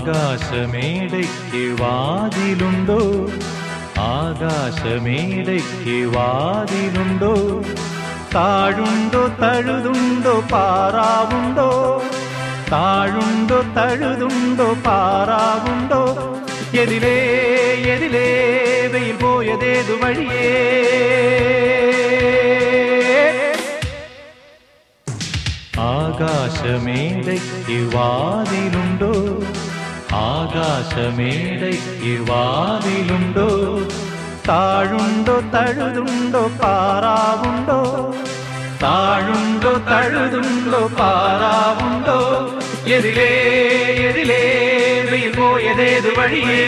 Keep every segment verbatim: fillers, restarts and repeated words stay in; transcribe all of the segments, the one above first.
ആകാശമേടയ്ക്ക് വാതിലുണ്ടോ, ആകാശമേടയ്ക്ക് വാതിലുണ്ടോ, താഴുണ്ടോ തഴുതുണ്ടോ പാറാവുണ്ടോ, താഴുണ്ടോ തഴുതുണ്ടോ പാറാവുണ്ടോ, എതിലേ എതിലേ വെയിൽ പോയതേതു വഴിയേ. ആകാശമേടയ്ക്ക് വാതിലുണ്ടോ, ആകാശമേടയ്ക്ക് വാതിലുണ്ടോ, താഴുണ്ടോ തഴുതുണ്ടോ പാറാവുണ്ടോ, താഴുണ്ടോ തഴുതുണ്ടോ പാറാവുണ്ടോ, എതിലേ എതിലേ വെയിൽ പോയതേതു വഴിയേ.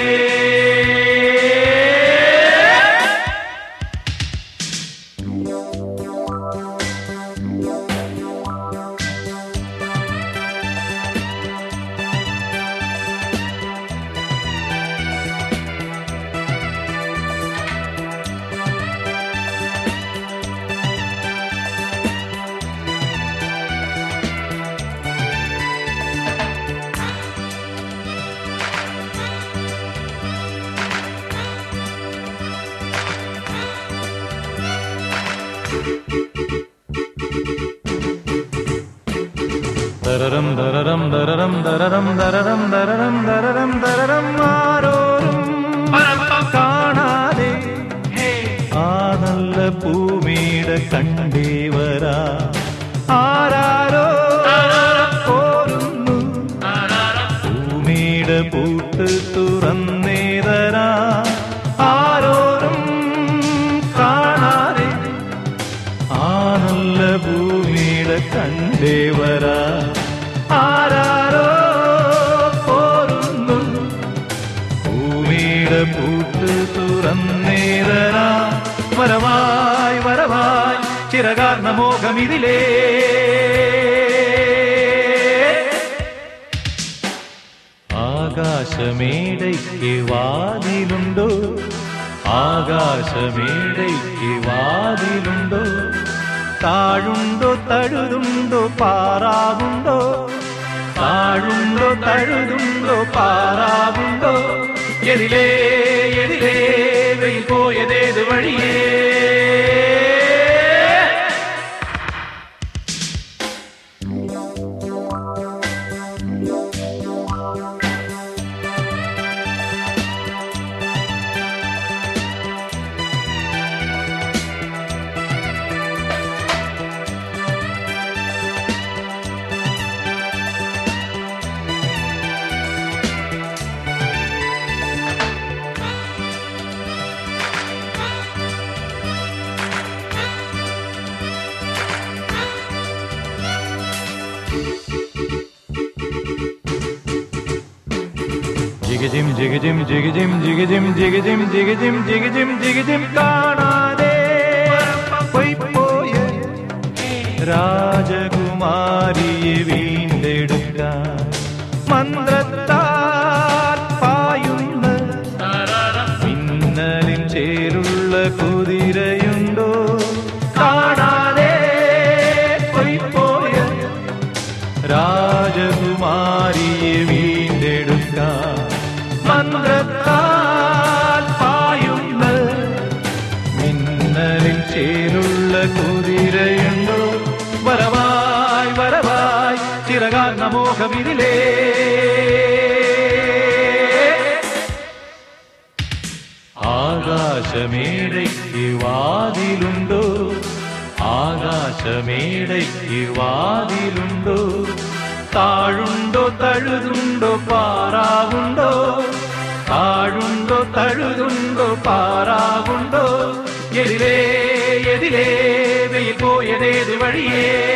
ദരരം ദരരം ദരരം ദരരം ദരരം ദരരം ദരരം ദരരം ആരോരും കാണാതെ ആ നല്ല പൂമീട കണ്ടേവരാ, ആരാരോ പോരുന്നു പൂമീട പൂട്ട് തുറന്നേതരാ, ആരോരും കാണാതെ ആ നല്ല ഭൂമിയിട കണ്ടേവരാ, ആരാരോ പോരുന്നു ഭൂമിയിട പൂട്ട് തുറന്നേതരാ, വരവായി വരവായി ചിരകാർന്ന മോഹമിതിലേ. ആകാശമേടയ്ക്ക് വാതിലുണ്ടോ, ആകാശമേടയ്ക്ക് വാതിലുണ്ടോ, താഴുണ്ടോ തഴുതുണ്ടോ പാറാവുണ്ടോ, താഴുണ്ടോ തഴുതുണ്ടോ പാറാവുണ്ടോ, എതിലേ എതിലേ വെയിൽ പോയതേതു വഴിയേ. ജിഗജിം ജിഗജിം ജിഗജിം ജിഗജിം ജിഗജിം ജിഗജിം ജിഗജിം ജിഗജിം കാണാതെ പോയ രാജകുമാരിയെ വീണ്ടെടുക്കാൻ മന്ത്രത്താൽ പായുന്ന മിന്നലിൻ ചേരുള്ള കുതിരയുണ്ടോ, കാണാതെ പോയ രാജകുമാരിയെ വീണ്ടെടുക്കാൻ മന്ത്രത്താൽ പായുന്ന മിന്നലിൽ ചേരുള്ള കുതിരയുണ്ടോ, വരവായി വരവായി ചിരകാർന്ന മോഹമിതിലേ. ആകാശമേടയ്ക്ക് വാതിലുണ്ടോ, ആകാശമേടയ്ക്ക് വാതിലുണ്ടോ, താഴുണ്ടോ തഴുതുണ്ടോ പാറാവുണ്ടോ, താഴുണ്ടോ തഴുതുണ്ടോ പാറാവുണ്ടോ, എതിലേ എതിലേ വെയിൽ പോയതേതു വഴിയേ.